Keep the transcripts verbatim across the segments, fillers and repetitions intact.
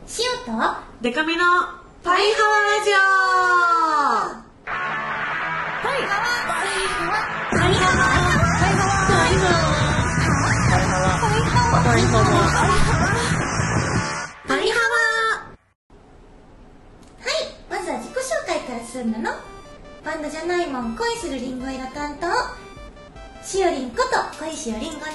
しおとデカミのパイハワラジオ。パイハワパイハワパイハワパイハワパイハワパイハワ。 はい、まずは自己紹介からするの。バンドじゃないもん恋するりんご色担当しおりんこと恋しおりんごです。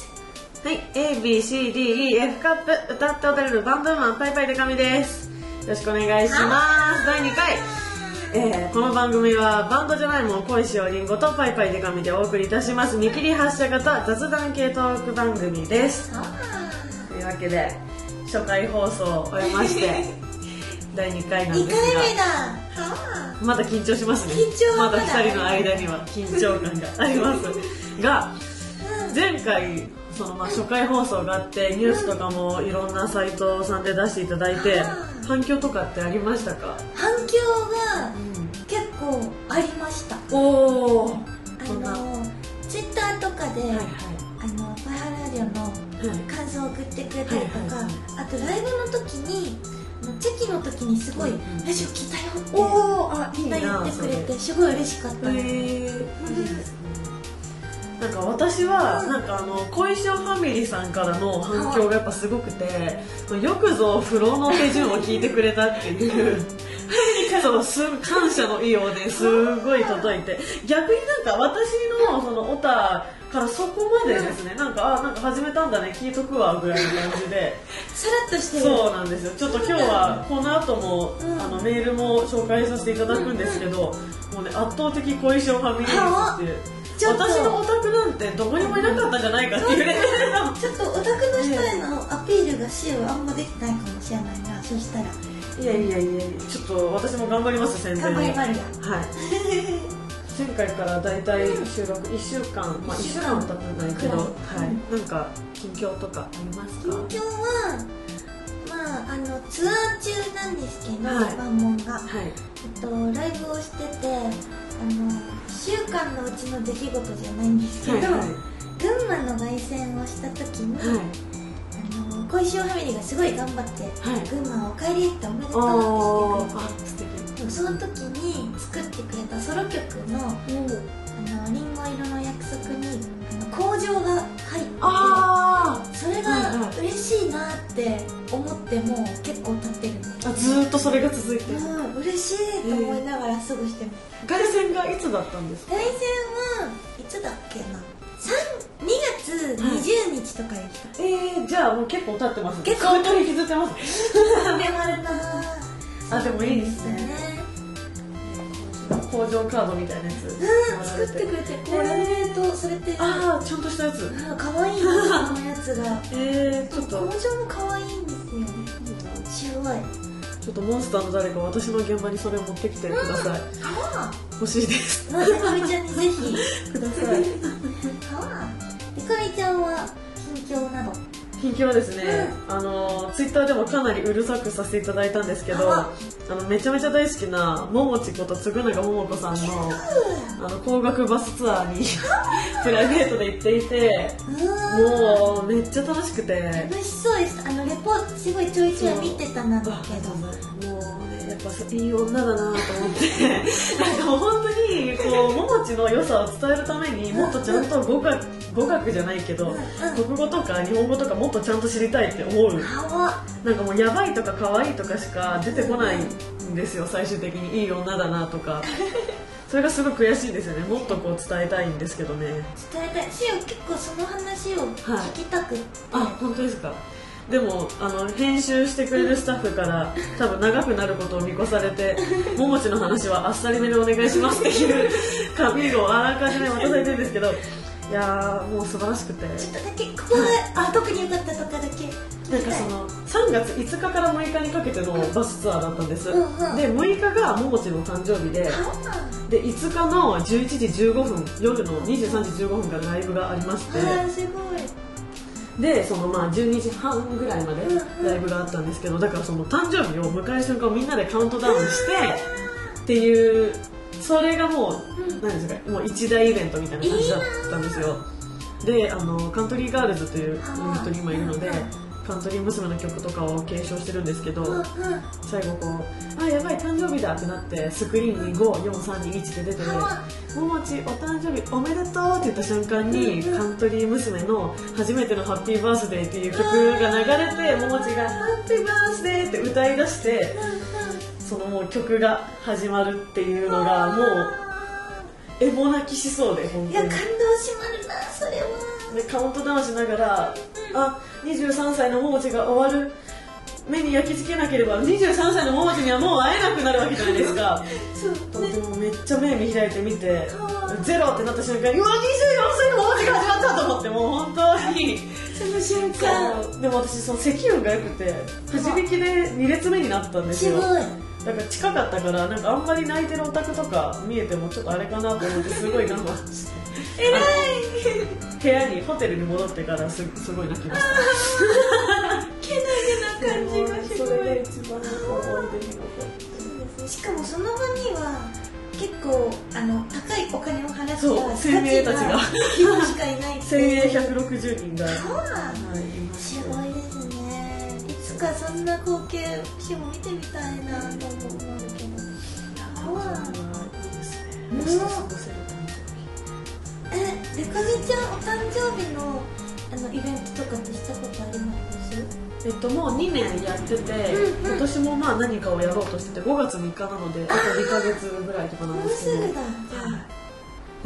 はい、エービーシーディーイーエフ カップ歌って踊れるバンドウーマンパイパイデカミです。よろしくお願いします。だいにかい、えー、この番組はバンドじゃないもん恋しおりんごとパイパイデカミでお送りいたします見切り発車型雑談系トーク番組です。というわけで初回放送を終えましてだいにかいなんですが、 にかいめだ。 まだ緊張しますね。 緊張まだふたりの間には緊張感がありますが、前回そのまあ初回放送があってニュースとかもいろんなサイトさんで出していただいて反響とかってありましたか？ 反響が結構ありました。 おお。 あのツイッターとかで、はいはい、あのパイハワラジオの感想を送ってくれたりとか、はいはいはい、あとライブの時にチェキの時にすごい、うんうん、ラジオ聞いたよっておあみんな言ってくれてすごい嬉しかった。へーなんか私はなんかあの恋しおファミリーさんからの反響がやっぱすごくて、よくぞ風呂の手順を聞いてくれたっていうそうす感謝の意をねすごい届いて、逆になんか私のそのオタからそこまでですね、なんかあなんか始めたんだね聞いとくわぐらいの感じでさらっとしてる。 そうなんですよ。ちょっと今日はこの後も、うん、あのメールも紹介させていただくんですけど、もうね圧倒的恋しおファミリーっていう私のオタクなんてどこにもいなかったんじゃないかっていうレベルのちょっとオタクの人へのアピールがしようあんまできないかもしれないな。そしたらいやいやいやちょっと私も頑張ります宣伝に。 頑張ります。 はい前回からだいたい収録いっしゅうかん、まあいっしゅうかんは経ってないけど、はい、なんか近況とかありますか？ 近況はまああのツアー中なんですけど、はい、バンモンが、はいえっと、ライブをしててあのいっしゅうかんのうちの出来事じゃないんですけど、はいはい、群馬の凱旋をした時に、はいあの恋しおファミリーがすごい頑張って、はい、群馬お帰りっておめでとうって言ってくれて、その時に作ってくれたソロ曲の「あのリンゴ色の約束に」あの工場が入ってて、あそれが嬉しいなって思っても結構経ってるんです。 あずーっとそれが続いてる。 うん嬉しいと思いながら過ごしてます。 凱旋がいつだったんですか？ 凱旋はいつだっけなにがつにじゅうにちとかでした。 えー、じゃあもう結構経ってますね。 結構相当引きずってます。 でもあれだあでもいいですね。工場カードみたいなやつ、 うん、作ってくれてこれねとそれってああちゃんとしたやつかわいいなこのやつがえー、ちょっと工場もかわいいんですよ。すごいちょっとモンスターの誰か私の現場にそれを持ってきてください、うん、欲しいです。 デカミちゃんにぜひください。 デカミちゃんは近況など近況はですね、うん、あのツイッターでもかなりうるさくさせていただいたんですけど、あのめちゃめちゃ大好きなももちこと嗣永桃子さんのあの高額バスツアーにプライベートで行っていて、もうめっちゃ楽しくて楽しそうです。あのレポートすごいちょいちょい見てたんだけど、 もうねやっぱいい女だなと思ってなんかもう本当にこうももちの良さを伝えるためにもっとちゃんと語学語学じゃないけど、うんうん、国語とか日本語とかもっとちゃんと知りたいって思う。なんかもうやばいとか可愛いとかしか出てこないんですよ。最終的にいい女だなとかそれがすごい悔しいですよね。もっとこう伝えたいんですけどね。 伝えたいし結構その話を聞きたくって、 はい、あ本当ですか。でもあの編集してくれるスタッフから多分長くなることを見越されてももちの話はあっさりめでお願いしますっていう紙をあらかじめ渡されてるんですけど、いやもう素晴らしくてちょっとだけここが、はい、あ特に良かったとかだけなんかそのさんがついつかからむいかにかけてのバスツアーだったんです、うんうん、でむいかがももちの誕生日で、でいつかのじゅういちじじゅうごふん夜のにじゅうさんじじゅうごふんからライブがありまして、 あすごいでそのまあじゅうにじはんぐらいまでライブがあったんですけど、だからその誕生日を迎える瞬間をみんなでカウントダウンしてっていうそれがもう何ですかもう一大イベントみたいな感じだったんですよ。であのカントリーガールズというユニットに今いるのでカントリー娘の曲とかを継承してるんですけど、 うんうん、 最後こうあやばい誕生日だってなってスクリーンにご、よん、さん、に、いちって出てね「ももちお誕生日おめでとう」って言った瞬間に、うんうん、カントリー娘の初めてのハッピーバースデーっていう曲が流れて、ももちがハッピーバースデーって歌い出して、そのもう曲が始まるっていうのがもうエモ泣きしそうで、本当に。いや感動しまるなそれは。 でカウントダウンしながら、うん、あにじゅうさんさいのももちが終わる、目に焼き付けなければにじゅうさんさいのももちにはもう会えなくなるわけじゃないですか。そう、ね、でもめっちゃ目見開いてみてゼロってなった瞬間に、うわにじゅうよんさいのももちが始まったと思って、もう本当にその瞬間。 でも私その席運が良くてくじ引きでに列目になったんですよ。 すごい。 だから近かったから、なんかあんまり泣いてるオタクとか見えてもちょっとあれかなと思ってすごい我慢してえらい部屋にホテルに戻ってから す, すごい泣きましたけなげな感じがすごい。 それで一番思い出に残って、 しかもその場には結構あの高いお金を払った精鋭たちがひとりしかいないって精鋭ひゃくろくじゅうにんが、はい、 すごいですね。いつかそんな光景私も見てみたいなと思うけど、 いいですね。もし過ごせるえ、でかみちゃんお誕生日のあのイベントとかってしたことあります？ えっと、もうにねんやってて、うんうん、今年もまあ何かをやろうとしててごがつみっかなのであとにかげつぐらいとかなんですけど、 もうすぐだ、はい、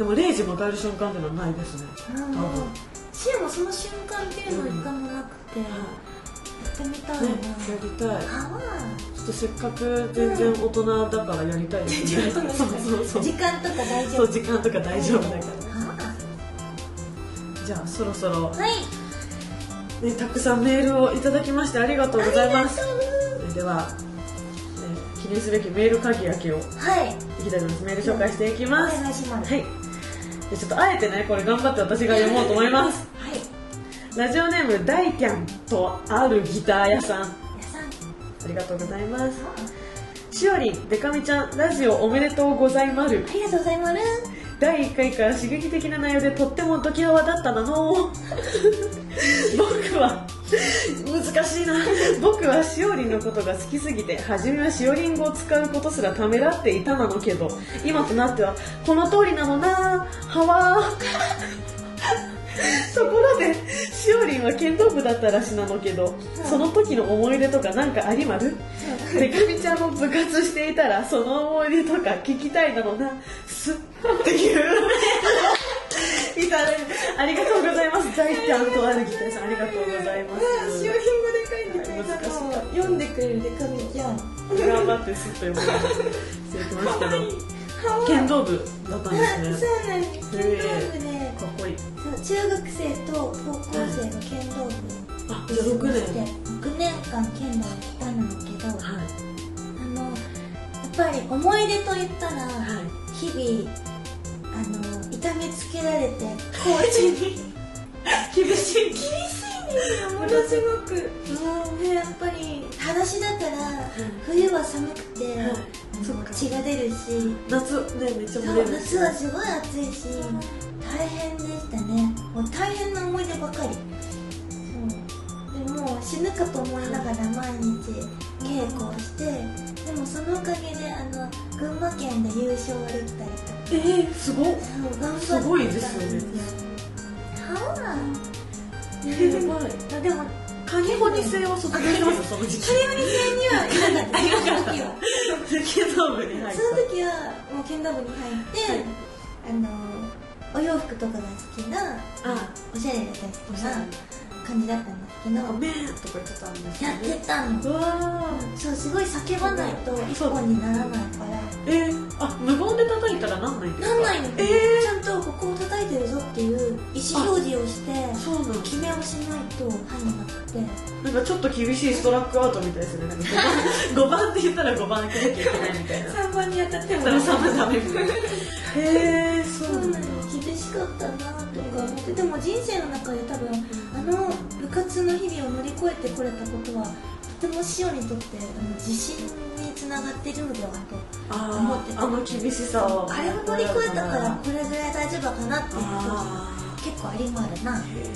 でもれいじ迎える瞬間っていうのはないですね。 多分シエもその瞬間っていうのは一回もなくて、うん、やってみたいな、ね、 やりたい。ちょっとせっかく全然大人だからやりたいですね、うん、そうそうそう、 時間とか大丈夫。 そう時間とか大丈夫だから、じゃあそろそろ、はいね、たくさんメールをいただきましてありがとうございます。では、えー、記念すべきメール鍵開けを、はい、いきたいと思います。メール紹介していきます。 お願いします。 はい、でちょっとあえてねこれ頑張って私が読もうと思います。はい、ラジオネームダイキャンとあるギター屋さん、ありがとうございます。しおりん、でかみちゃん、ラジオおめでとうございまる。 ありがとうございます。 だいいっかいから刺激的な内容でとってもドキハワだったなの僕は難しいな僕はしおりんのことが好きすぎて初めはしおりん語を使うことすらためらっていたなのけど、今となってはこの通りなのなはわところでしおりんは剣道部だったらしなのけど、その時の思い出とかなんかありまる？でかみちゃんも部活していたらその思い出とか聞きたいなのなすっていういたね。ありがとうございます。大ちゃんとあるぎたさん、ありがとうございます。 しおりん語で書いてくれたのを読んでくれるでかみちゃん、 頑張ってすっと読むしてきましたね。剣道部だったんですね。 そうなんです。剣道部でかっこいい。 中学生と高校生の剣道部、 あ、じゃあろくねんろくねんかん剣道をしたんだけど、はい、あのやっぱり思い出といったら、はい、日々あの痛めつけられてコーチに厳しい厳しいんですよ、ものすごく。もうね、やっぱり裸足だから、はい、冬は寒くて、はい、血が出るし、 夏ねめっちゃ蒸れるし、 夏はすごい暑いし大変でしたね。もう大変な思い出ばかり。そうでもう死ぬかと思いながら毎日稽古をして、でもそのおかげであの群馬県で優勝できたりとか。 えー、すごい。 そう頑張ってすごいですよね。 はあ、 えー、やばい。でもカニホニ製を卒業しましたその時期。 カニホニ製にはいなかった。その時は剣道部に入った。 その時はもう剣道部に入って、はい、あのお洋服とかが好きな、あおしゃれだったり好きな感じだったんですけど、 メーとか言ってたんですよね。やってたの。うわそう、すごい叫ばないと一本にならないから。 えー、あ、無言で叩いたらなんないんですか？ なんないの。えー、ちゃんとここを叩いてるぞっていう意思表示をして、 そうなの。 決めをしないと入んなくて。 なんかちょっと厳しいストラックアウトみたいですね。なんかごばんって言ったらごばん開けなきゃいけないみたいな。 さんばんに当たってもさんばんダメみたいな。へえー、そうなんだ。 厳しかったなとか思って、でも人生の中で多分あの部活の日々を乗り越えてこれたことはとてもしおにとってあの自信につながっているのではと思ってて、 あの厳しさをあれを乗り越えたからこれぐらい大丈夫かなっていうことが結構ありもあるな。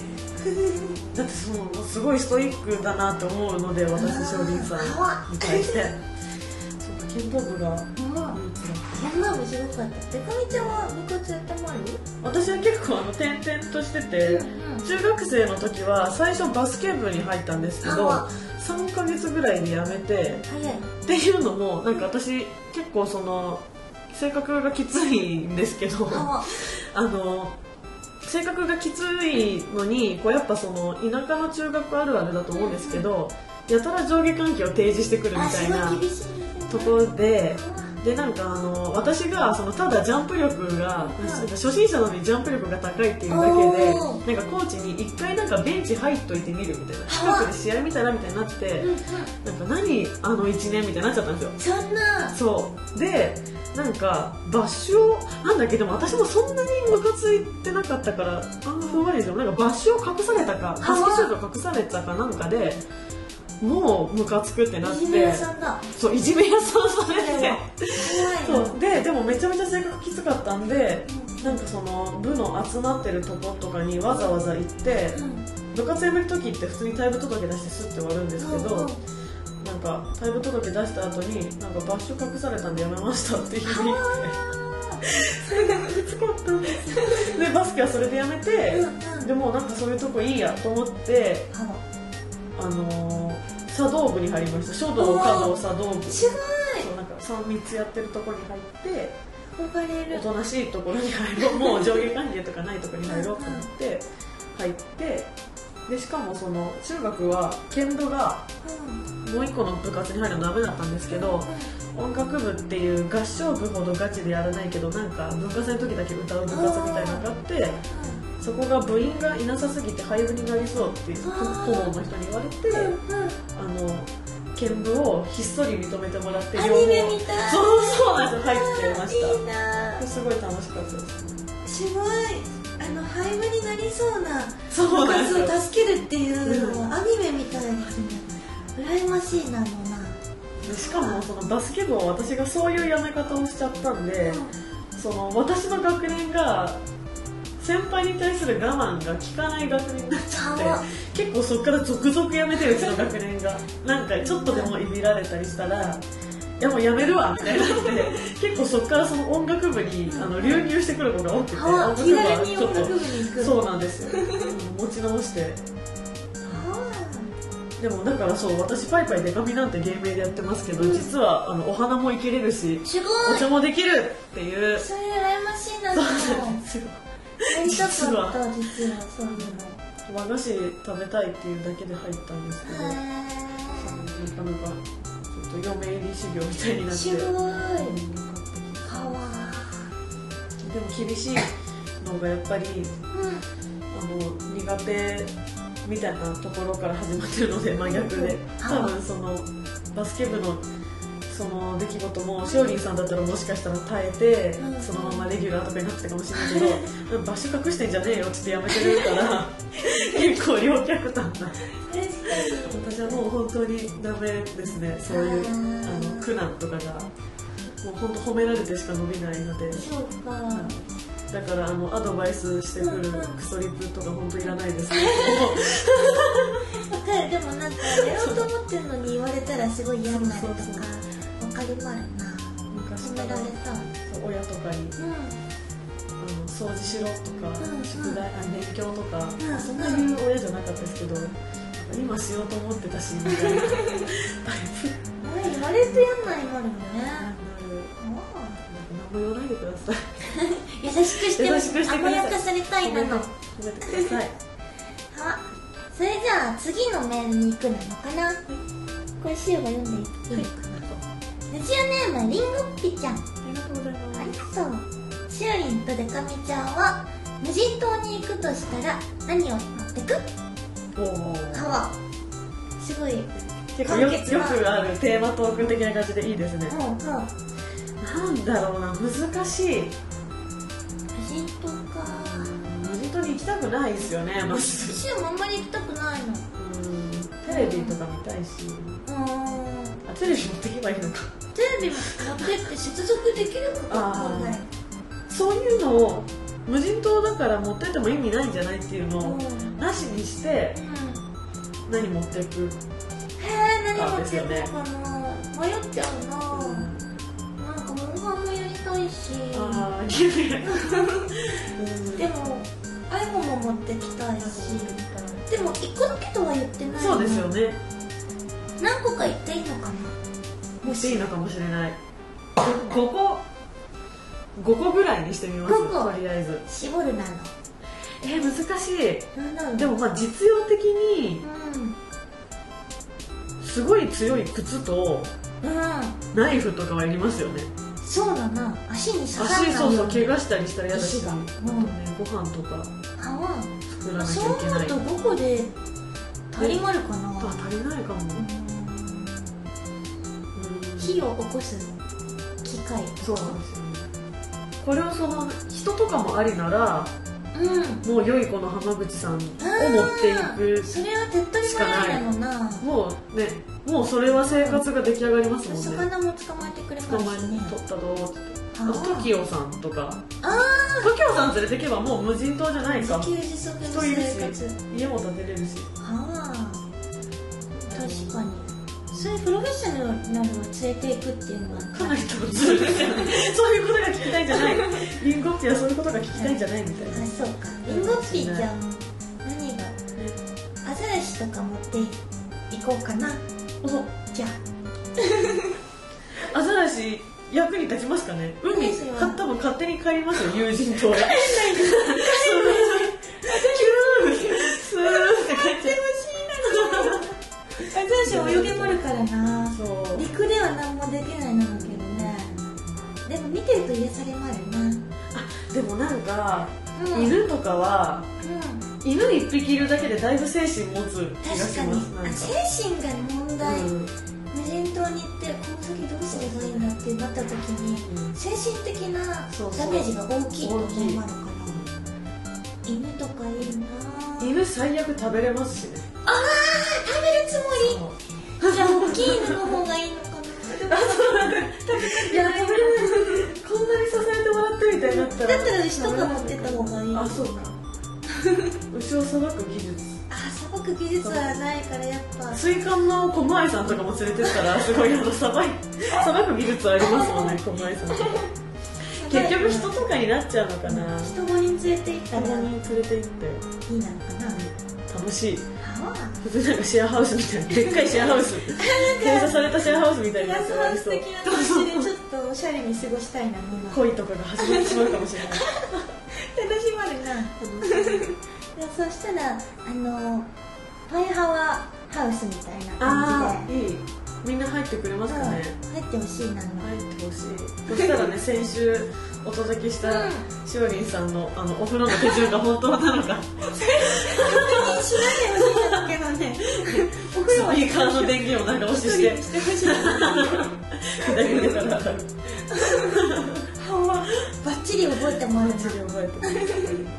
だってそのすごいストイックだなって思うので、私少林さんに対してそうか、剣道部が剣道部すごかった。でかみちゃんは部活やったもある？ 私は結構あの転々としてて、うんうん、中学生の時は最初バスケ部に入ったんですけどさんかげつぐらいで辞めて、っていうのもなんか私結構その性格がきついんですけどあの性格がきついのにこうやっぱその田舎の中学あるあるだと思うんですけど、やたら上下関係を提示してくるみたいなところで。でなんかあの私がそのただジャンプ力が、うん、初心者なのにジャンプ力が高いっていうだけでなんかコーチに一回なんかベンチ入っといてみるみたいな、近くで試合見たらみたいになって、うんうん、なんか何あのいちねんみたいになっちゃったんですよ。 そんなそうでなんかバッシュをなんだっけ、でも私もそんなにムカついてなかったからあんまふんわりですよ。なんかバッシュを隠されたかハスキーシュートを隠されたかなんかでもうムカつくってなって、いじめ屋さんだ。 そういじめ屋さんされてそうででもめちゃめちゃ性格きつかったんで、うん、なんかその部の集まってるとことかにわざわざ行って、うん、部活辞める時って普通に退部届出してスッて終わるんですけど、うん、なんか退部届出した後になんかバッシュ隠されたんで辞めましたって言ってそれがきつかったんですでバスケはそれで辞めて、うんうん、でもなんかそういうとこいいやと思って、あのー茶道部に入りました。書道、華道、茶道部。 すごい。 そうなんか三密やってるところに入って、 憧れる。 おとなしいところに入ろう。もう上下関係とかないところに入ろうと思って入って、でしかもその中学は剣道がもう一個の部活に入るのダメだったんですけど、音楽部っていう合唱部ほどガチでやらないけどなんか文化祭の時だけ歌う部活みたいなのがあって。そこが部員がいなさすぎて廃部になりそうって顧問の人に言われて、あの剣部をひっそり認めてもらってアニメみたい。 そうそうなんですよ、入ってました。 いいな。 すごい楽しかったです。 すごいあの廃部になりそうな部活を助けるっていうのはアニメみたいですね。羨ましいなのな。 でしかもそのバスケ部は私がそういうやめ方をしちゃったんで、うん、その私の学年が先輩に対する我慢が効かない学年になっちゃって結構そこから続々やめてるうちの学年がなんかちょっとでもいびられたりしたらいやもうやめるわみたいになって結構そこからその音楽部にあの流入してくる子が多くて、音楽部はちょっとそうなんですよ持ち直してでもだからそう私パイパイデカミなんて芸名でやってますけど、うん、実はあのお花もいけれるしお茶もできるっていうそれ羨ましいな。そうなんですよ。実は実はそういうの和菓子食べたいっていうだけで入ったんですけど、なかなかちょっと嫁入り修行みたいになってすごい、うん、かわでも厳しいのがやっぱり、うん、あの苦手みたいなところから始まってるので真逆で、多分そのバスケ部のその出来事もしおりんさんだったらもしかしたら耐えて、うん、そのままレギュラーとかになってたかもしれないけど場所隠してんじゃねえよってやめてるから結構両極端な私はもう本当にダメですね、そういうあの苦難とかがもう本当褒められてしか伸びないので。 そうか、 だからあのアドバイスしてくるクソリプとか本当いらないですけどわかる。でもなんかやろうと思ってるのに言われたらすごい嫌になるとかわかりまるな。 昔からそう親とかに、うん、あの掃除しろとか、うん、宿題、うん、勉強とか、うん、そんな言う親じゃなかったですけど、今しようと思ってたしみたいなタイプ言われると嫌になりますもんね。 何も言わないでください優しくして甘やかされたいなの。 褒めてくださいあ、それじゃあ次のメールに行くのかな。これシオが読んでいいのかな。ラジオネームリンゴッピちゃん、ありがとうございます。 ありがとう。シオリンとデカミちゃんは無人島に行くとしたら何を持ってく？おお。はすごい結構 よ, よくあるテーマトーク的な感じでいいですね。うんうん。なんだろうな、難しい。無人島か。 無人島に行きたくないですよね、まず。 シオもあんまり行きたくないの。 うん、テレビとか見たいし。うん。あ、テレビ持っていけばいいのか。 テレビ持ってって接続できるかわかんない。 そういうのを無人島だから持ってっても意味ないんじゃないっていうのをなしにして、うん、何持っていくかですよね。 へー、何持っていくかな、迷っちゃうな、うん、なんかモンハンもやりたいし、 あーゲームでも iPhone も持ってきたいし、でもいっこだけとは言ってない。 そうですよね。 何個か言っていいのかな。 もしいいのかもしれない。ごこごこぐらいにしてみます。とりあえず絞るなの。 えー、難しい。 なんだろう。 でもまあ実用的に、うん、すごい強い靴と、うん、ナイフとかはいりますよね。 そうだな、足に刺さらない。 足、そうそう、怪我したりしたら嫌だし、 うん、 あとね、ご飯とか作らなきゃいけない。 そう思うとごこで足りまるかな。 あ、足りないかも。 うん、火を起こす機械とか。そうなんですよね。これをその人とかもありなら、うん、もう良い子の浜口さんを持っていくそれは手っ取り早いのな。 もうね、もうそれは生活が出来上がりますもんね。 魚も捕まえてくれますね。 捕まえて取ったどーって。あと トキオ さんとか、 あトキオ さん連れてけばもう無人島じゃないか。 自給自足の生活、 家も建てれるし。 ああ、確かに。そういうプロフェッショナルなのを連れていくっていうのはかなり多分そうですよね。そういうことが聞きたいんじゃない。リンゴッピはそういうことが聞きたいんじゃないみたいな。 あ、そうか。リンゴッピじゃん。何がアザラシとか持っていこうかな。お、じゃあ。アザラシ役に立ちますかね。海多分勝手に帰りますよ、友人と。帰んないです。スーって帰ってほしいな。 アザラシ泳げまるからな。陸では何もできないなのけどね。でも見てると癒されまるな。 あ、でもなんか、うん、犬とかは、うん、犬一匹いるだけでだいぶ精神持つ気がします。 なんか精神が問題、うん、無人島に行ってこの先どうすればいいんだってなった時に、うん、精神的なダメージが大きいと思われるから、犬とかいいな。 犬最悪食べれますしね。 ああ、食べるつもり。じゃあ大きい犬の方がいいのかな。 いや、食べれない。こんなに支えてもらってみたいになったら。 だったら牛とか持ってった方がいい。 あ、そうか。牛をさばく技術。 あ、さばく技術はないからやっぱ。 水管の小前さんとかも連れてったらすごいあのさばいさばく技術ありますもんね、小前さんとか。結局人とかになっちゃうのかな。 人ごにん連れて行ったら。 人ごにん連れて行って。 いいなのかな。 楽しい。普通なんかシェアハウスみたいな、でっかいシェアハウス、閉鎖されたシェアハウスみたいなやつがありそう。 素敵な感じでちょっとおしゃれに過ごしたいな。 恋とかが始まってしまうかもしれない。 楽しまるな。そしたらあのパイハワハウスみたいな感じで。 いい。みんな入ってくれますかね。 入ってほしいな。 入ってほしい。そしたらね、先週お届けしたしおりんさんのあのお風呂の手順が本当なのか。 確認しないでほしいんだけどね。 お風呂はスピーカーの電源を長押しして。 してほしい。 左腕から当たる。 バッチリ覚えてもらう。 バッチリ覚えてもらう。いや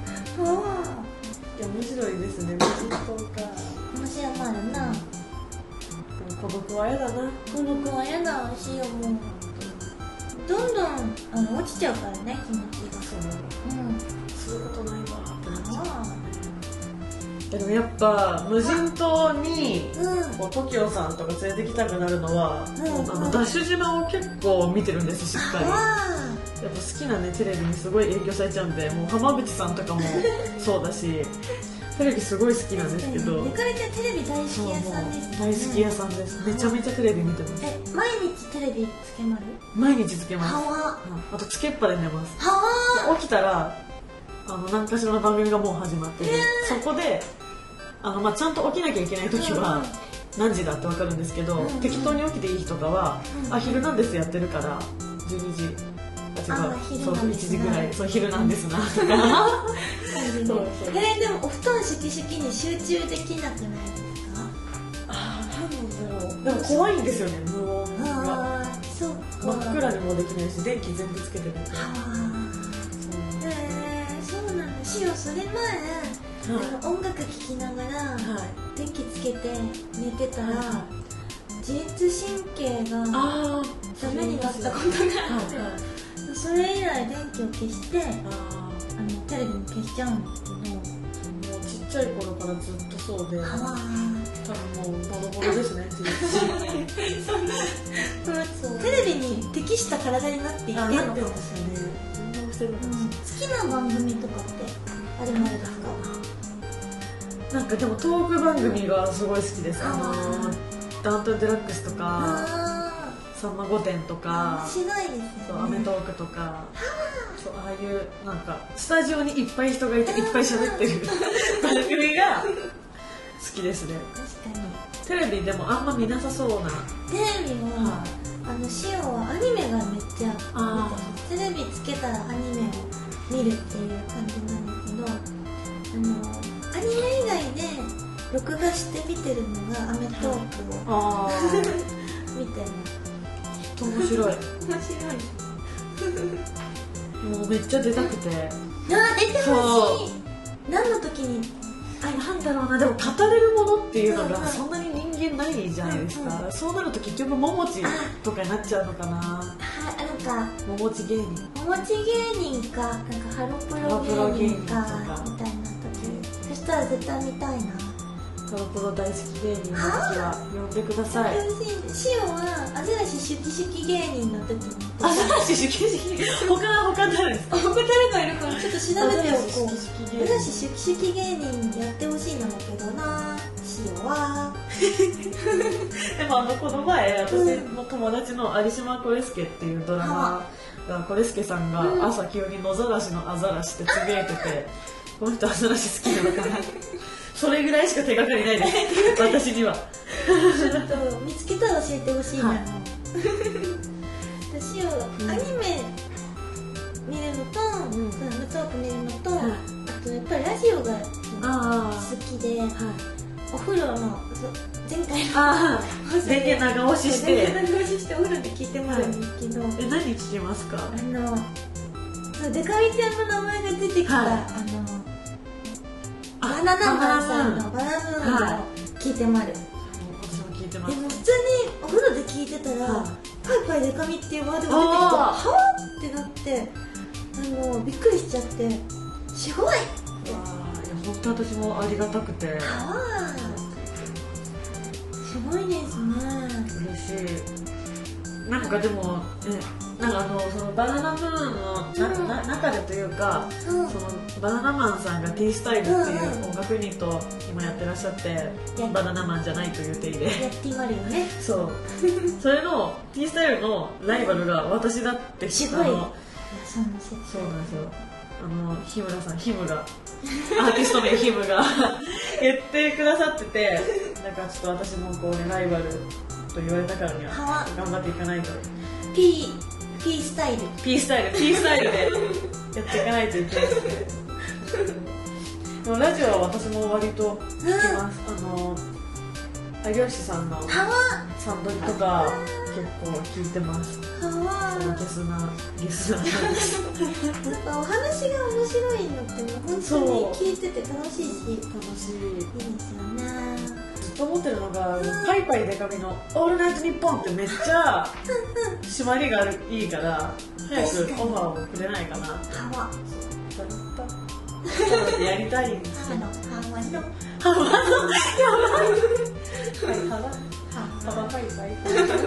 面白いですね。無人島か。 面白いもあるな。 孤独は嫌だな。 孤独は嫌だしよ、もうどんどんあの落ちちゃうからね、気持ちが。 そう、うん、そういうことないわってなっちゃう。でもやっぱ無人島に、うん、トキオさんとか連れてきたくなるのは、うん、あのダッシュ島を結構見てるんです、しっかり。やっぱ好きなねテレビにすごい影響されちゃうんで、もう浜口さんとかもそうだしテレビすごい好きなんですけど。 めかれちゃテレビ大好き屋さんですね。 大好き屋さんです。めちゃめちゃテレビ見てます。 え、毎日テレビつけまる？ 毎日つけます。 はわ。 あとつけっぱで寝ます。 はわ。起きたらあの何かしらの番組がもう始まってて、そこであのまあちゃんと起きなきゃいけない時は何時だってわかるんですけど、適当に起きていい日とかは、あ、昼なんですやってるからじゅうにじ。あ、そういちじぐらい、そう昼なんですなとか。 そうそう。えー、でもお布団しきしきに集中できなくないですか？ ああ、なんだろう。でも怖いんですよね、無音が。 あ、そうか。 真っ暗にもできないし、電気全部つけてるんで。ああ。えー、そうなんだ。しお、それ前、はい、あの音楽聴きながら、はい、電気つけて寝てたら、はい、自律神経がダメになったことがあって、それ以来電気を消して、あのテレビも消しちゃうんですけど、もうちっちゃい頃からずっとそうで、多分もうボロボロですねそうテレビに適した体になっていってるのかもしれない。 好きな番組とかってあるものですか？ なんかでもトーク番組がすごい好きです。あのダウンタウンデラックスとかさんま御殿とか、 面白いですね。 そうアメトーークとか、そうああいうなんかスタジオにいっぱい人がいていっぱい喋ってる番組が好きですね。 確かにテレビでもあんま見なさそうな。 テレビは、はい、あのシオはアニメがめっちゃ見てる。テレビつけたらアニメを見るっていう感じなんですけど、あのアニメ以外で録画して見てるのがアメトーークを、はい、見てます。 面白い面白いもうめっちゃ出たくて、 あ出てほしい。何の時にあなんだろうな、でも語れるものっていうのがそんなに人間ないじゃないですか、うんうん、そうなると結局ももちとかになっちゃうのかな。 はい、なんかももち芸人ももち芸人かなんかハロプロ芸人かみたいな時、そしたら絶対見たいな。 ハロプロ大好き芸人の時は呼んでください。 シオはアザラシシュキシュキ芸人の時にアザラシシュキシュキ他は他誰ですか？ 他誰かいるからちょっと調べておこう。アザラシシュキシュキ芸人やってほしいなんだけどな、シオはでもあのこの前私の友達の有島コレスケっていうドラマが、コレスケさんが朝急に野ざらしのアザラシってつぶやいてて、この人アザラシ好きなのかなそれぐらいしか手がかりないです私には。 ちょっと見つけたら教えてほしいな、はい、私はアニメ見るのと、うん、アメトーーク見るのと、はい、あとやっぱりラジオが好きで、はい、お風呂の前回の電源長押しして電源長押ししてお風呂で聞いてもらうんですけど、はい、 え何聞きますか？ あのデカミちゃんの名前が出てきた、はい、あのバナナマンさんのバナナマンを聞いてまる。 私も聞いてます。 でも普通にお風呂で聞いてたら、はい、パイパイデカミっていうワードが出てきて、はぁってなって、あのびっくりしちゃって、すごい。 あいや本当私もありがたくて。はあ、すごいですね。 嬉しい。なんかでもね。なんかあのそのバナナムーンのな、うん、な中でというか、うん、そのバナナマンさんが T スタイルっていう音楽ユニットを今やってらっしゃって、うん、バナナマンじゃないという定義でやってまるよね。 そうそれの T スタイルのライバルが私だってすごい。 あのそうなんですよ。あの日村さんヒムがアーティスト名ヒムが言ってくださってて、なんかちょっと私もこうねライバルと言われたからには頑張っていかないと。 P P スタイル P スタイル P スタイルでやっていかないといけないのででもラジオは私も割と聞きます、うん、あの有吉さんのサンドリとか結構聞いてます。そのゲスなゲスななんですやっぱお話が面白いのって本当に聞いてて楽しいし楽しいいいですよね。 ずっと思ってるのが、うん、パイパイデカミの「オールナイトニッポン」ってめっちゃ締まりがいいから早くオファーをくれないかなって。 ハワそうやりたいんですよ。 ハワのハワのハワハワハワパイパイ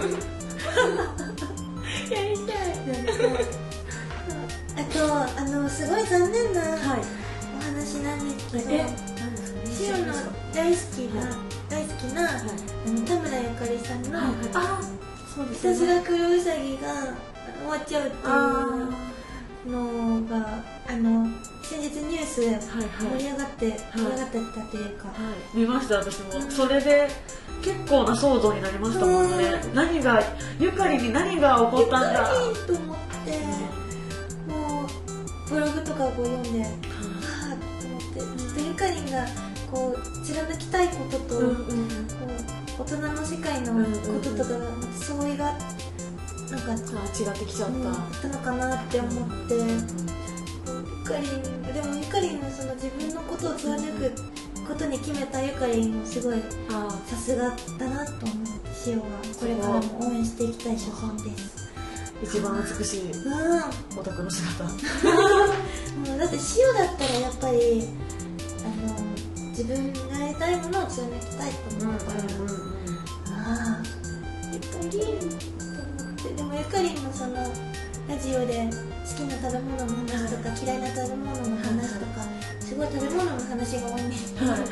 やりたい。 あとあのすごい残念なお話なんですけど、シオの大好きな大好きな、はい、あの田村ゆかりさんの、はいはい、あそうですね、ひたすら黒うさぎが終わっちゃうっていうのがあの先日ニュースで盛り上がって、はいはい、盛り上がってたというか、はい、 見ました私も、うん、それで結構な騒動になりましたもんね、うん、何がゆかりに何が起こったんだゆかりと思って、うん、もうブログとかを読んで、うん、はぁと思ってちょっとゆかりがこう貫きたいことと、うんうん、こう大人の世界のこととか、うんうん、相違がなんか違ってきちゃった、うん、 あったのかなって思って、うん、ゆかりんでもゆかりんのその自分のことを貫くことに決めたゆかりんもすごいさすがだなと思って、シオはこれからも応援していきたい所存です。 一番美しいオタクの姿。もうだって塩だったらやっぱりあの自分がやりたいものを貫きたいと思うから、うんうんうん、ああゆかりんと思って。でもゆかりんのそのラジオで好きな食べ物の話とか嫌いな食べ物の話とか、すごい食べ物の話が多いんですけど、はい、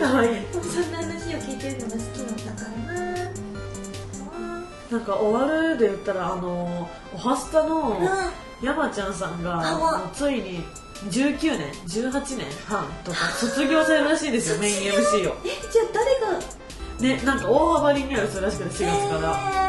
かわいい。 そんな話を聞いてるのが好きなんだからな。 なんか終わるで言ったらあのおはスタの山ちゃんさんがもうついにじゅうきゅうねんじゅうはちねんはんとか卒業されるらしいんですよ。メイン エムシー を。 え、じゃあ誰がね、なんか大幅リニューアルするらしくてしがつから、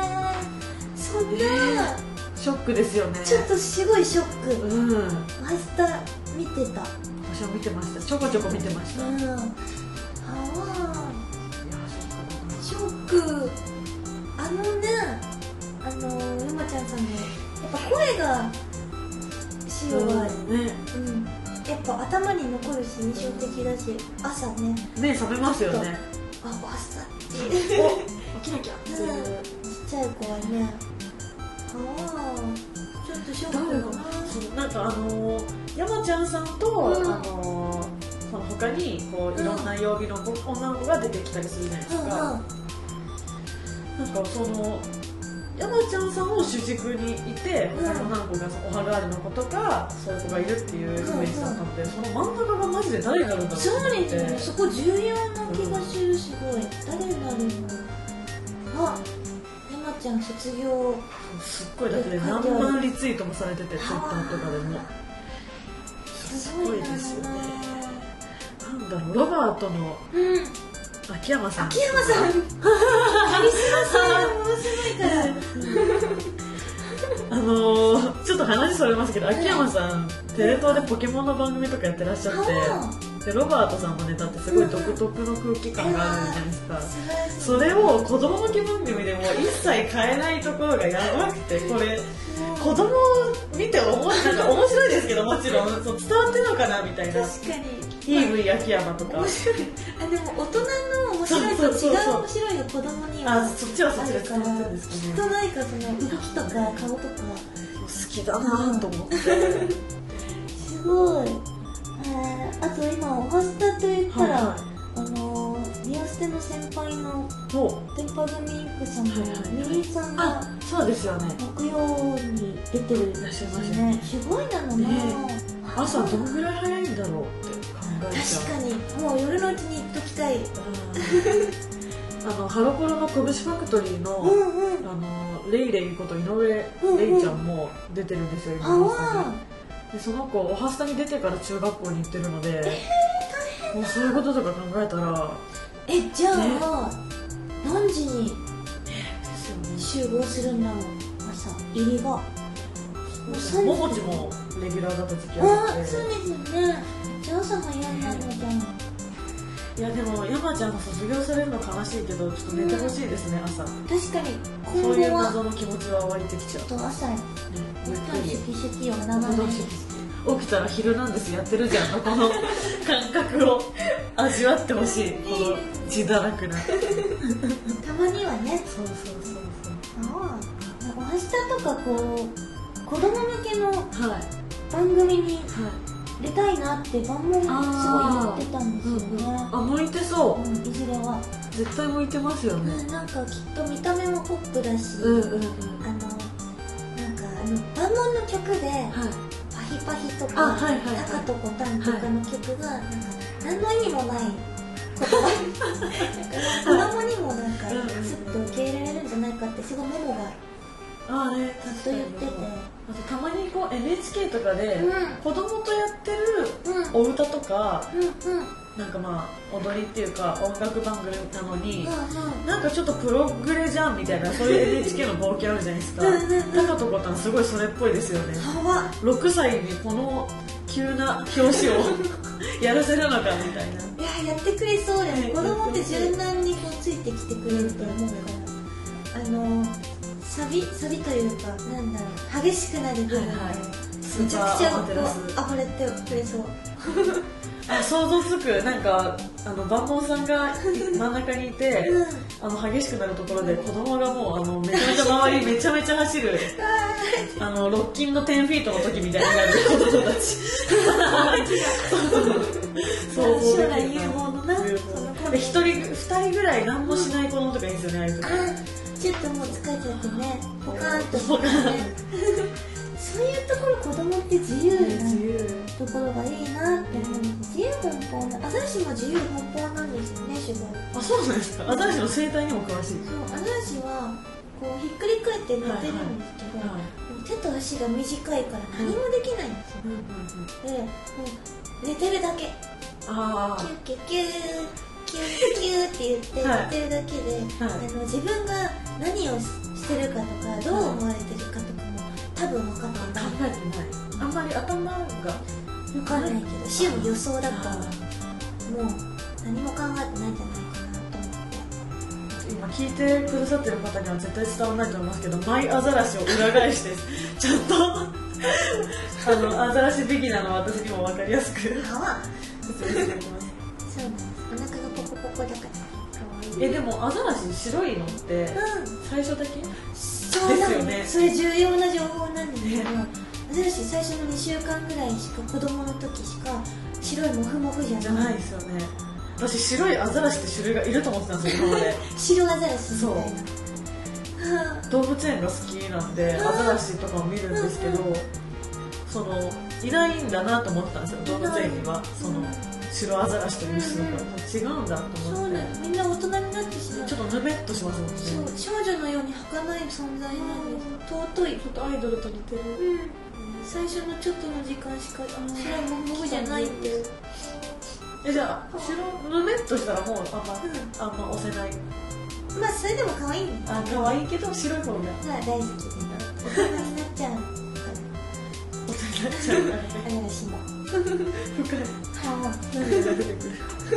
えー、そんな、 えー、ショックですよね。 ちょっとすごいショック。うん、明日見てた。 私は見てました。ちょこちょこ見てました。うん、ああ、ショック。あのね、あの山ちゃんさんのやっぱ声がしおは、うんね、うん、やっぱ頭に残るし印象的だし、朝ね目覚めますよね。 あ、朝っていうお、起きなきゃっていう、 うん、ちっちゃい子はね、ああ、ちょっとショックだな。 そう、なんかあのー、山ちゃんさんと、うん、あのー、その他にこういろんな曜日の女の子が出てきたりするじゃないですか、うんうん、なんかその山ちゃんさんを主軸にいて、他の女の子がおはがありの子とかそういう子がいるっていうイメージだったので、その真ん中がマジで誰になるんだろうって。 そうですよね、そこ重要な気がする。すごい誰になるの。あ、山ちゃん卒業すっごいだって何万リツイートもされてて、ツイッターとかでもすごいですよね。なんだろう、ロバートの、うん、秋山さん。 秋山さん。カリスマさんものすごいから。 あのー、ちょっと話それますけど、秋山さんテレ東でポケモンの番組とかやってらっしゃって、でロバートさんもね、だってすごい独特の空気感があるじゃないですか。それを子供向け番組でも一切変えないところがやばくて、これ子供見て思なんか面白いですけど、もちろんそう伝わってるのかなみたいな。 確かに。 イーブイ秋山とか。 面白い。あ、でも大人の面白いと違う面白いが子供には。 あ、そっちはそっちで伝わってるんですかね。 きっとなんかその動きとか顔とか好きだなと思って。 すごい。えー、あと今おはスタと言ったら、はいはい、あのー、リオステの先輩の電波組インクさんとミリンさんが、 そうですよね、 木曜に出てるんですよね。すごいなのね。 朝どんぐらい早いんだろうって考えちゃう。 確かにもう夜のうちに行っときたい。 あのハロプロの拳ファクトリーの、うんうん、あのレイレイこと井上レイちゃんも出てるんですよ、今まさに。でその子おはスタに出てから中学校に行ってるので、えー、もうそういうこととか考えたら、 え、じゃあ、ね、何時に集合するんだろう。朝入りがももちもレギュラーだった時期あって。あ、そうですよね。じゃあ朝早いなのじゃん。 いやでも山ちゃんが卒業されるの悲しいけど、ちょっと寝てほしいですね、朝。 確かに今後はそういう謎の気持ちは湧いてきちゃう。 ちょっと朝ゆっくりシュキシュキを眺めて起きたら昼なんですやってるじゃんのこの感覚を味わってほしい。この自堕落なたまにはね。 そうそうそうそう。 ああ、おはスタとかこう子供向けの番組に出たいなって番組すごい言ってたんですよね。 うんうん、あ、向いてそう、 うん、いずれは絶対向いてますよね。 うん、なんかきっと見た目もポップだし、 うんうんうん、あのなんかあの万能の曲で、はい、パヒパヒとか、はいはいはい、タカとコタンとかの曲が、はい、なんか何の意味もない言葉子供にもなんかスッと受け入れられるんじゃないかってすごいメモがああね、 ずっと言ってて、 あとたまにこう エヌエイチケー とかで、うん、子供とやってるお歌とか、うんうん、なんかまあ踊りっていうか音楽番組なのに、うんうん、なんかちょっとプログレじゃんみたいな、そういう エヌエイチケー の冒険あるじゃないですか。タカとコタンすごいそれっぽいですよね。ろくさいにこの急な表紙をやらせるのかみたいな。 いや、やってくれそうです。子供って柔軟にこうついてきてくれると思うから、あのサビサビというか、なんだろう、激しくなる部分で、はいはい、めちゃくちゃこう暴れてくれそう。 あ、想像つく。なんかあの万能さんが真ん中にいて、うん、あの激しくなるところで子供がもうあのめちゃめちゃ周りめちゃめちゃ走るあのロッキンのじゅうフィートの時みたいになる子供たち想像できる。有望のな一人二人ぐらい何もしない子供とかいいんですよね、ああいう時。ちょっともう疲れちゃってね、ポカーンとしてねそういうところ、子供って自由なところがいいなって思う。自由奔放な、アザラシも自由奔放なんですよね、すごい。 あ、そうなんですか。アザラシの生態にも詳しい。 そう、アザラシはこうひっくり返って寝てるんですけど、はいはい、手と足が短いから何もできないんですよ、うんうんうん、で、もう寝てるだけ。あー、キュッキュッキューキュッキューって言ってやってるだけで、はいはい、あの自分が何をしてるかとかどう思われてるかとかも多分分かってない。 考えてない。あんまり頭が分かんないけど、シオ予想だからもう何も考えてないんじゃないかなと思って。 今聞いてくださってる方には絶対伝わらないと思いますけど、マイアザラシを裏返してちゃんとあのアザラシビギナーの私にも分かりやすく説明していきます。 そうなんです。お腹がポコポコだから。 え、でもアザラシ白いのって最初だけ、うん、 そうですよね。それ重要な情報なんですけど、ね、アザラシ最初のにしゅうかんぐらいしか、子供の時しか白いモフモフじゃない。 じゃないですよね。私白いアザラシって種類がいると思ってたんですよ、今まで。 白アザラシみたいな。 そう、動物園が好きなんでアザラシとかも見るんですけど、そのいないんだなと思ってたんですよ、動物園には。その白アザラシという種類が違うんだと思って。そうね、 みんな大人になってしまう。 ちょっとぬべっとしますもんね。 そう、少女のように儚い存在なんです。尊い。 ちょっとアイドルと似てる、 うん、最初のちょっとの時間しか白いモフモフじゃないって。 え、じゃあ白ぬめっとしたらもうあんま、うん、あんま押せない。 まあそれでも可愛いんだ。あ、可愛いけど白い方が大好きで大人になっちゃう。 大人になっちゃうからね。 アザラシも深い。はあ、涙が出てくる。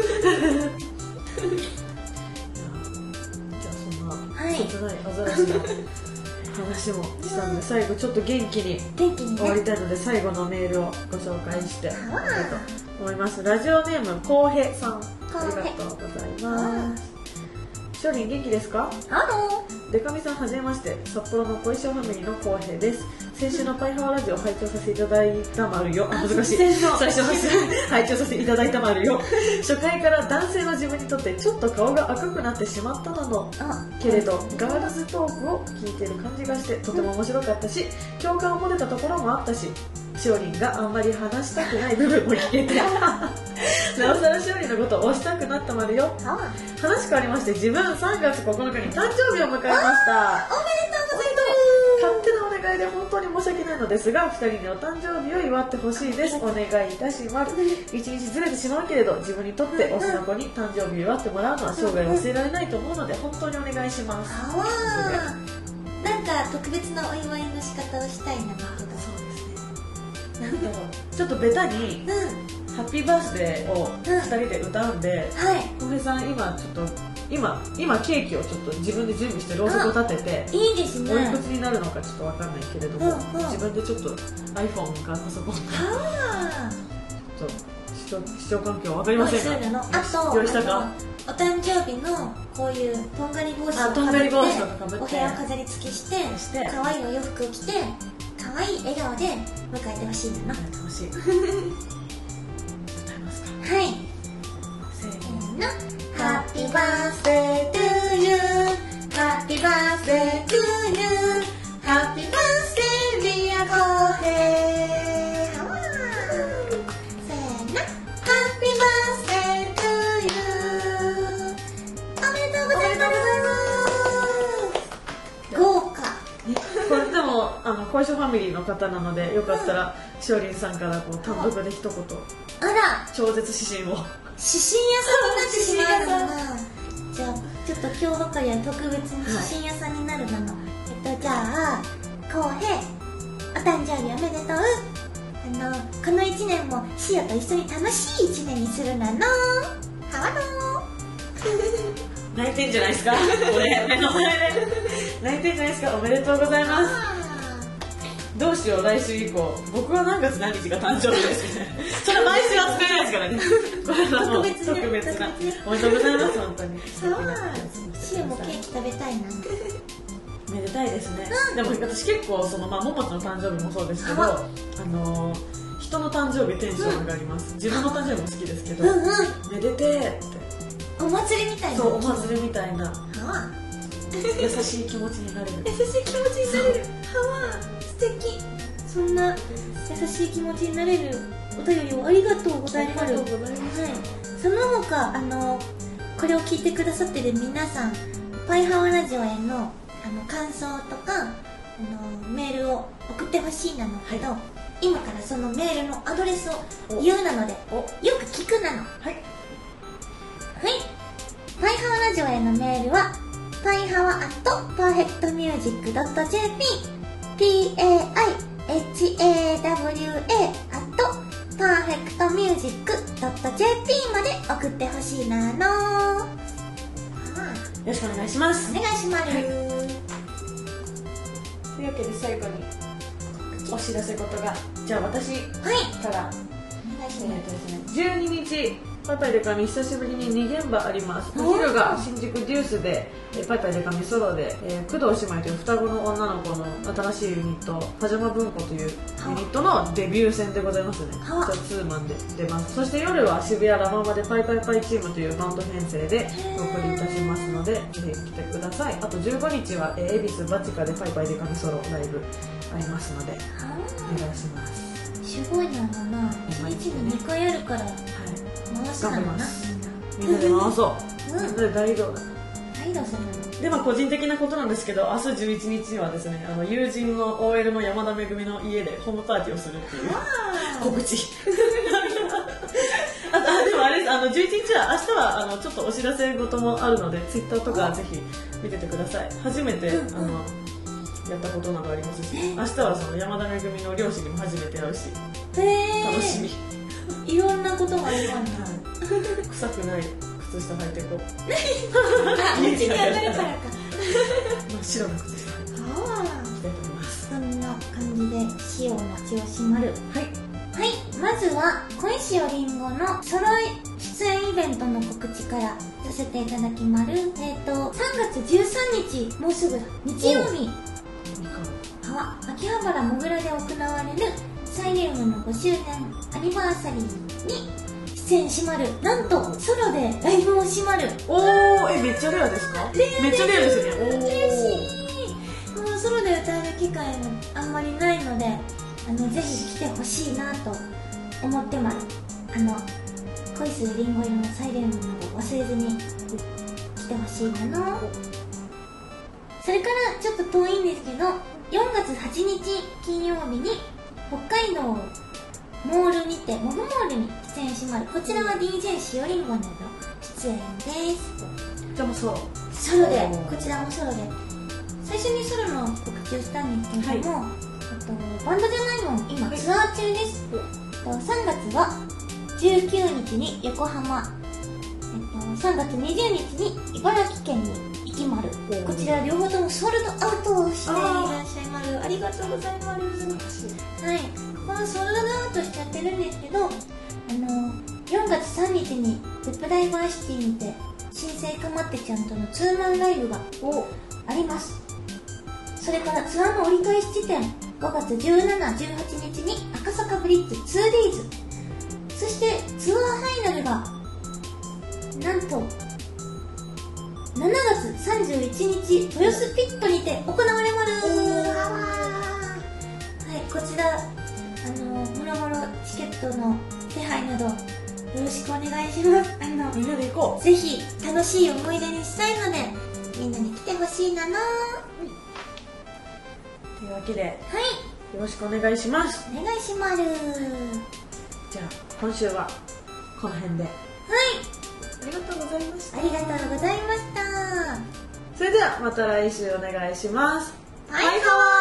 じゃあそんな切ないアザラシの話もしたんで、最後ちょっと元気に終わりたいので、最後のメールをご紹介していきたいと思います。ラジオネームこうへさん、ありがとうございます。しょうりん元気ですか？ ハロー。でかみさんはじめまして、札幌の小石ファミリーのこうへいです。先週のパイハワラジオを拝聴させていただいたまるよ。あ、難しい。最初の拝聴させていただいたまるよ。初回から男性の自分にとってちょっと顔が赤くなってしまったなの。けれど、ガールズトークを聞いている感じがしてとても面白かったし、共感を持てたところもあったし、しおりんがあんまり話したくない部分も聞けて、なおさらしおりんのことを推したくなったまるよ。話変わりまして、自分さんがつここのかに誕生日を迎えました。おめでとうございます。勝手なお願いで本当に申し訳ないのですが、ふたりにお誕生日を祝ってほしいです。お願いいたします。一日ずれてしまうけれど、自分にとって推しの子に誕生日を祝ってもらうのは生涯忘れられないと思うので、本当にお願いします。 あわー、なんか特別なお祝いの仕方をしたいな。そうですね。なんだろう、ちょっとベタに、うん、ハッピーバースデーをふたりで歌うんで、こうへいさん今ちょっと今, 今ケーキをちょっと自分で準備してろうそくを立てて、 いいですね。 おいくつになるのかちょっと分かんないけれども、うんうん、自分でちょっと iPhone かパソコンかちょっと視聴環境分かりませんが、 あと用意したか、 お誕生日のこういうとんがり帽子をかぶってお部屋を飾り付けして、可愛いお洋服を着て可愛い笑顔で迎えてほしいな。 迎えてほしい。歌いますか。 はい、せーの。Happy birthday to you, Happy birthday to you, Happy birthday dear こうへい。せーの、Happy birthday to you。おめでとうございます。豪華。 これでもあの小石ファミリーの方なので、よかったらしおりんさんからこう単独で一言、 あら、 超絶指針を。 指針屋さんになってしまうのかな。じゃあちょっと今日ばかりは特別に指針屋さんになるなの、はい、えっとじゃあこうへい、お誕生日おめでとう。あのこのいちねんもしおと一緒に楽しいいちねんにするなの。はわの泣いてんじゃないですか。これ目の前で泣いてんじゃないですか。おめでとうございます。 どうしよう来週以降。僕は何月何日が誕生日ですね。それ毎週は作れないですからね。これはもう特別な。おめでとうございます本当に。 シュウもケーキ食べたいな。 めでたいですね。でも私結構そのまあももちの誕生日もそうですけど、あの人の誕生日テンション上がります。自分の誕生日も好きですけど、めでてーって。 お祭りみたいな。 そうお祭りみたいな。優しい気持ちになれる。 優しい気持ちになれる。はわ素敵。そんな優しい気持ちになれるお便りをありがとうございます。ありがとうございます。はい。その他あのこれを聞いてくださってる皆さん、パイハワラジオへのあの感想とかあのメールを送ってほしいなのけど、はい、今からそのメールのアドレスを言うなので、よく聞くなの。はい。はい。パイハワラジオへのメールはパイハワアットパーフェクトミュージックドットジェーピー ピーエーアイエイチエーダブリューエー アットパーフェクトミュージックドットジェーピー まで送ってほしいなの。よろしくお願いします。 お願いします。はい、 というわけで最後にお知らせ事が、じゃあ私から、はい、お願いします。じゅうににちパイパイデカミ久しぶりにに現場あります。お昼が新宿デュースで、パイパイデカミソロで、えー、工藤姉妹という双子の女の子の新しいユニットパジャマ文庫というユニットのデビュー戦でございますね。じゃあツーマンで出ます。そして夜は渋谷ラママでパイパイパイチームというバンド編成でお送りいたしますので、ぜひ来てください。あとじゅうごにちは恵比寿バチカでパイパイデカミソロライブありますのでお願いします。 すごいなのな。いちにちにかいあるから、はい、回すなのな。 みんなで回そう。みんなで大移動だ。 大移動するの。 でまあ個人的なことなんですけど、明日じゅういちにちにはですね、あの友人の オーエル の山田めぐみの家でホームパーティーをするっていう告知。ああでもあれです、あのじゅういちにちは明日はあのちょっとお知らせ事もあるので、ツイッターとかぜひ見ててください。初めて、うんうん、あのやったことなどありますし、明日はその山田めぐみの両親にも初めて会うし、楽しみ。 いろんなことがあるんだ。 臭くない靴下履いてこう。 あ、道に上がるからか。 真っ白な靴下履いていきたいと思います。 そんな感じでシオの血を締まる。はい。はい。まずは小石よりんごのソロ出演イベントの告知からさせていただきます。えっとさんがつじゅうさんにち、もうすぐ日曜日。秋葉原もぐらで行われるサイレウムのごしゅうねんアニバーサリーに出演しまる。なんとソロでライブをしまる。 おー、え、めっちゃレアですか？めっちゃレアですね。おー、 嬉しい。もうソロで歌える機会もあんまりないので、あのぜひ来てほしいなと思ってます。あの恋するリンゴ色のサイレウムなど忘れずに来てほしいなの。それからちょっと遠いんですけど、よんがつはちにち金曜日に北海道モールにてモブモールに出演します。こちらは ディージェー しおりんごなど出演です。 じゃあもうソロソロで、こちらもソロで最初にソロの告知をしたんですけども、はい、とバンドじゃないもん今ツアー中です。はい、さんがつはじゅうくにちに横浜、えっと、さんがつにじゅうにちに茨城県に行きまる。こちら両方ともソールドアウトをしていらっしゃいます。ありがとうございます。はい、このソールドアウトしちゃってるんですけど、あのよんがつさんにちにウェブダイバーシティにて新生かまってちゃんとのツーマンライブがあります。それからツアーの折り返し地点ごがつじゅうしち、じゅうはちにちに赤坂ブリッツ ツーディーズ、そしてツアーファイナルがなんとしちがつさんじゅういちにち豊洲ピットにて行われます。はい、こちらあのもろもろチケットの手配などよろしくお願いします。あのみんなで行こう。 ぜひ楽しい思い出にしたいのでみんなに来てほしいなの。 というわけで、はい、よろしくお願いします。 お願いします。 じゃあ今週はこの辺で。はい、ありがとうございました。 ありがとうございました。 それではまた来週お願いします。 バイバイ。